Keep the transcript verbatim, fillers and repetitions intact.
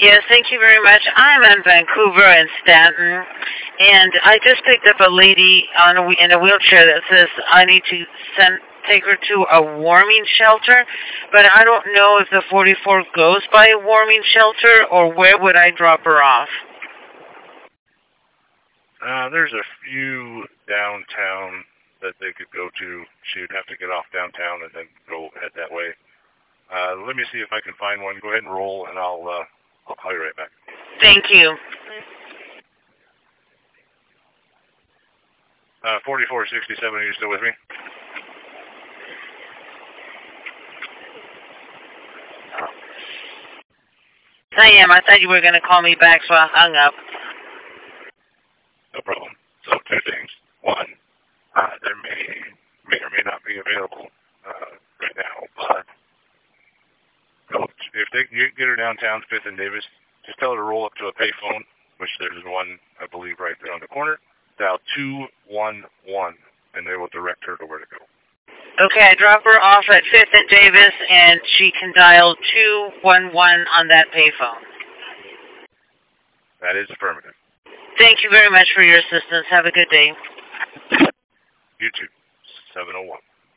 Yes, thank you very much. I'm in Vancouver and Stanton, and I just picked up a lady on a, in a wheelchair that says I need to send take her to a warming shelter, but I don't know if the forty-four goes by a warming shelter or where would I drop her off. Uh, there's a few downtown that they could go to. She would have to get off downtown and then go head that way. Uh, let me see if I can find one. Go ahead and roll, and I'll uh, I'll call you right back. Thank you. Uh, forty-four sixty-seven, are you still with me? I am. I thought you were going to call me back, so I hung up. No problem. So two things. One, uh, there may may or may not be available uh, right now, but go to, if they you get her downtown, Fifth and Davis, just tell her to roll up to a payphone, which there's one, I believe, right there on the corner. Dial two one one, and they will direct her to where to go. Okay, I drop her off at Fifth and Davis, and she can dial two one one on that payphone. That is affirmative. Thank you very much for your assistance. Have a good day. You too. seven oh one.